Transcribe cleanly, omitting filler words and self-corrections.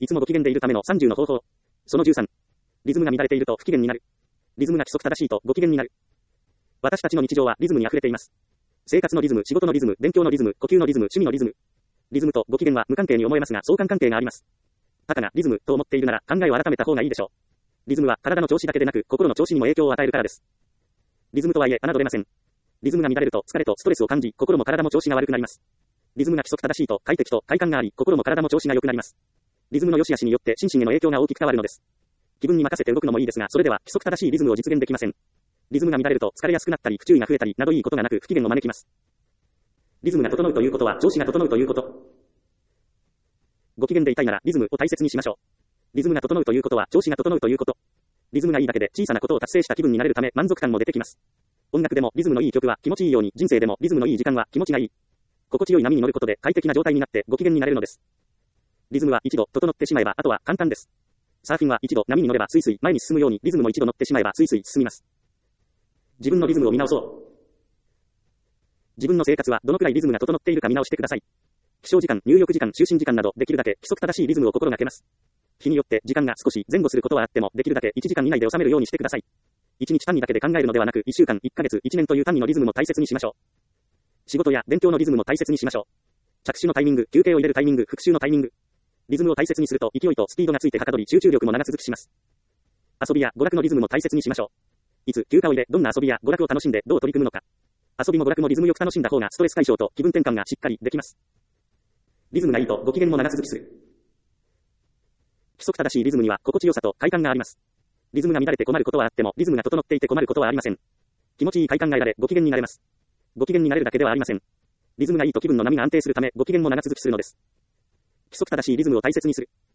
いつもご機嫌でいるための30の方法。その13。リズムが乱れていると不機嫌になる。リズムが規則正しいとご機嫌になる。私たちの日常はリズムに溢れています。生活のリズム、仕事のリズム、勉強のリズム、呼吸のリズム、趣味のリズム。リズムとご機嫌は無関係に思えますが相関関係があります。たかがリズムと思っているなら考えを改めた方がいいでしょう。リズムは体の調子だけでなく心の調子にも影響を与えるからです。リズムとはいえ侮れません。リズムが乱れると疲れとストレスを感じ、心も体も調子が悪くなります。リズムが規則正しいと快適と快感があり、心も体も調子が良くなります。リズムの良し悪しによって心身への影響が大きく変わるのです。気分に任せて動くのもいいですが、それでは規則正しいリズムを実現できません。リズムが乱れると疲れやすくなったり、不注意が増えたりなどいいことがなく不機嫌を招きます。リズムが整うということは調子が整うということ。ご機嫌でいたいならリズムを大切にしましょう。リズムが整うということは調子が整うということ。リズムがいいだけで小さなことを達成した気分になれるため満足感も出てきます。音楽でもリズムのいい曲は気持ちいいように、人生でもリズムのいい時間は気持ちがいい。心地よい波に乗ることで快適な状態になってご機嫌になれるのです。リズムは一度整ってしまえばあとは簡単です。サーフィンは一度波に乗ればスイスイ前に進むようにリズムも一度乗ってしまえばスイスイ進みます。自分のリズムを見直そう。自分の生活はどのくらいリズムが整っているか見直してください。起床時間、入浴時間、就寝時間などできるだけ規則正しいリズムを心がけます。日によって時間が少し前後することはあってもできるだけ1時間以内で収めるようにしてください。1日単位だけで考えるのではなく1週間、1ヶ月、1年という単位のリズムも大切にしましょう。仕事や勉強のリズムも大切にしましょう。着手のタイミング、休憩を入れるタイミング、復習のタイミング。リズムを大切にすると勢いとスピードがついてはかどり集中力も長続きします。遊びや娯楽のリズムも大切にしましょう。いつ休暇を入れどんな遊びや娯楽を楽しんでどう取り組むのか。遊びも娯楽もリズムよく楽しんだ方がストレス解消と気分転換がしっかりできます。リズムがいいとご機嫌も長続きする。規則正しいリズムには心地よさと快感があります。リズムが乱れて困ることはあってもリズムが整っていて困ることはありません。気持ちいい快感が得られご機嫌になれます。ご機嫌になれるだけではありません。リズムがいいと気分の波が安定するためご機嫌も長続きするのです。規則正しいリズムを大切にする。